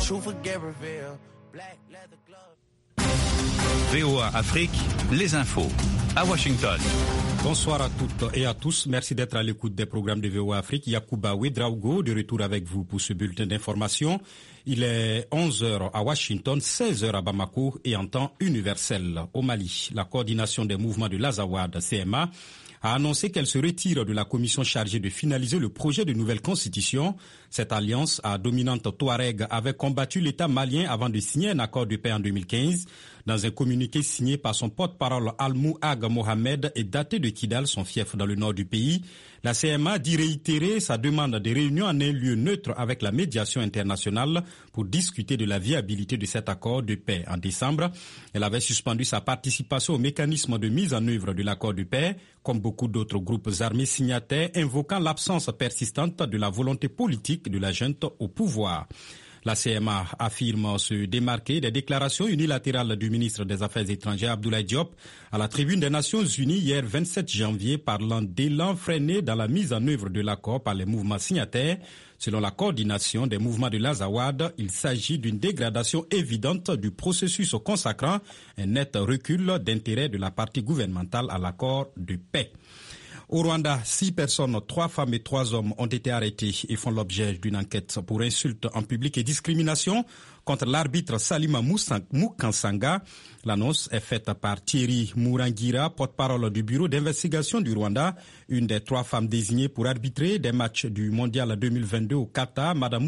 truth will get revealed. Black leather gloves. VOA Afrique, les infos à Washington. Bonsoir à toutes et à tous. Merci d'être à l'écoute des programmes de VOA Afrique. Yacouba Ouedraogo de retour avec vous pour ce bulletin d'information. Il est 11h à Washington, 16h à Bamako et en temps universel au Mali. La coordination des mouvements de l'Azawad, CMA, a annoncé qu'elle se retire de la commission chargée de finaliser le projet de nouvelle constitution. Cette alliance à dominante Touareg avait combattu l'État malien avant de signer un accord de paix en 2015. Dans un communiqué signé par son porte-parole Almou Ag Mohamed et daté de Kidal, son fief dans le nord du pays, la CMA dit réitérer sa demande de réunion en un lieu neutre avec la médiation internationale pour discuter de la viabilité de cet accord de paix. En décembre, elle avait suspendu sa participation au mécanisme de mise en œuvre de l'accord de paix, comme beaucoup d'autres groupes armés signataires, invoquant l'absence persistante de la volonté politique de la junte au pouvoir. La CMA affirme se démarquer des déclarations unilatérales du ministre des Affaires étrangères Abdoulaye Diop à la tribune des Nations Unies hier 27 janvier parlant d'élan freiné dans la mise en œuvre de l'accord par les mouvements signataires. Selon la coordination des mouvements de l'Azawad, il s'agit d'une dégradation évidente du processus consacrant un net recul d'intérêt de la partie gouvernementale à l'accord de paix. Au Rwanda, 6 personnes, 3 femmes et 3 hommes ont été arrêtés et font l'objet d'une enquête pour insulte en public et discrimination contre l'arbitre Salima Mukansanga. L'annonce est faite par Thierry Mourangira, porte-parole du bureau d'investigation du Rwanda, une des 3 femmes désignées pour arbitrer des matchs du Mondial 2022 au Qatar. Madame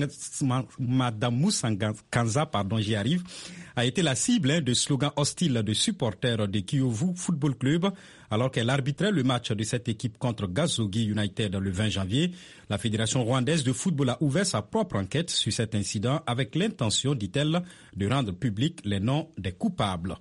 Musanganza, j'y arrive, a été la cible de slogans hostiles de supporters de Kiyovu Football Club alors qu'elle arbitrait le match de cette équipe contre Gazogi United le 20 janvier. La Fédération rwandaise de football a ouvert sa propre enquête sur cet incident avec l'intention, dit-elle, de rendre publics les noms des coupables.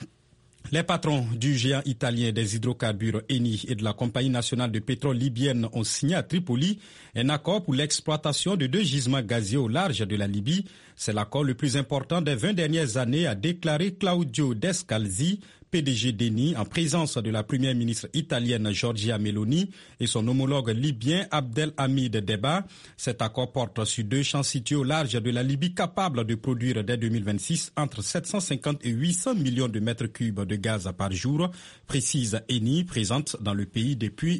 Les patrons du géant italien des hydrocarbures Eni et de la compagnie nationale de pétrole libyenne ont signé à Tripoli un accord pour l'exploitation de 2 gisements gaziers au large de la Libye. C'est l'accord le plus important des 20 dernières années, a déclaré Claudio Descalzi, PDG d'Eni, en présence de la première ministre italienne Giorgia Meloni et son homologue libyen Abdelhamid Deba. Cet accord porte sur 2 champs situés au large de la Libye capables de produire dès 2026 entre 750 et 800 millions de mètres cubes de gaz par jour, précise Eni, présente dans le pays depuis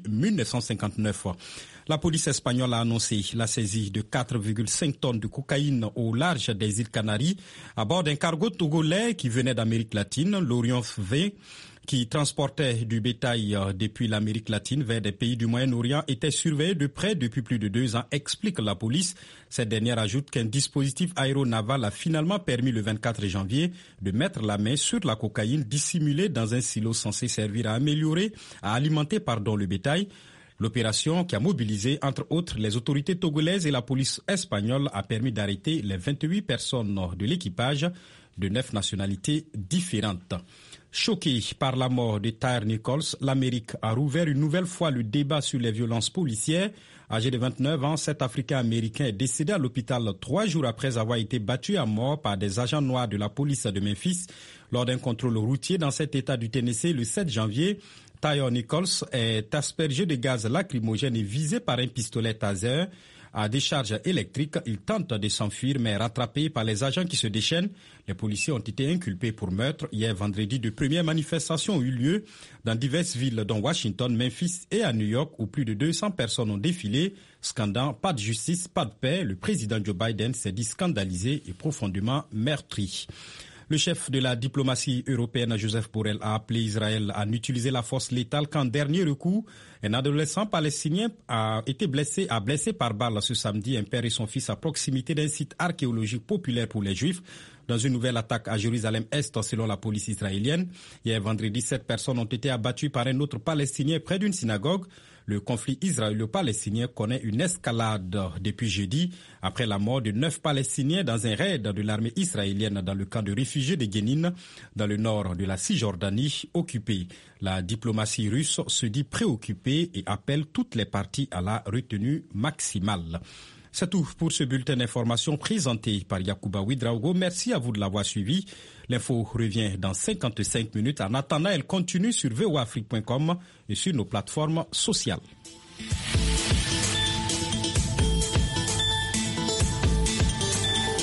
1959. La police espagnole a annoncé la saisie de 4,5 tonnes de cocaïne au large des îles Canaries à bord d'un cargo togolais qui venait d'Amérique latine, l'Orion V, qui transportait du bétail depuis l'Amérique latine vers des pays du Moyen-Orient, était surveillé de près depuis plus de 2 ans, explique la police. Cette dernière ajoute qu'un dispositif aéronaval a finalement permis le 24 janvier de mettre la main sur la cocaïne dissimulée dans un silo censé servir à alimenter le bétail. L'opération, qui a mobilisé entre autres les autorités togolaises et la police espagnole, a permis d'arrêter les 28 personnes de l'équipage de 9 nationalités différentes. Choqué par la mort de Tyre Nichols, l'Amérique a rouvert une nouvelle fois le débat sur les violences policières. Âgé de 29 ans, cet Africain-Américain est décédé à l'hôpital 3 jours après avoir été battu à mort par des agents noirs de la police de Memphis lors d'un contrôle routier dans cet état du Tennessee le 7 janvier. Tyre Nichols est aspergé de gaz lacrymogène et visé par un pistolet taser à décharge électrique. Il tente de s'enfuir mais est rattrapé par les agents qui se déchaînent. Les policiers ont été inculpés pour meurtre. Hier vendredi, de premières manifestations ont eu lieu dans diverses villes dont Washington, Memphis et à New York où plus de 200 personnes ont défilé, scandant pas de justice, pas de paix. Le président Joe Biden s'est dit scandalisé et profondément meurtri. Le chef de la diplomatie européenne, Joseph Borrell, a appelé Israël à n'utiliser la force létale qu'en dernier recours. Un adolescent palestinien a été blessé par balle ce samedi, un père et son fils à proximité d'un site archéologique populaire pour les Juifs, dans une nouvelle attaque à Jérusalem-Est selon la police israélienne. Hier vendredi, 7 personnes ont été abattues par un autre Palestinien près d'une synagogue. Le conflit israélo-palestinien connaît une escalade depuis jeudi, après la mort de 9 Palestiniens dans un raid de l'armée israélienne dans le camp de réfugiés de Guénine, dans le nord de la Cisjordanie occupée. La diplomatie russe se dit préoccupée et appelle toutes les parties à la retenue maximale. C'est tout pour ce bulletin d'information présenté par Yacouba Ouedraogo. Merci à vous de l'avoir suivi. L'info revient dans 55 minutes. En attendant, elle continue sur voafrique.com et sur nos plateformes sociales.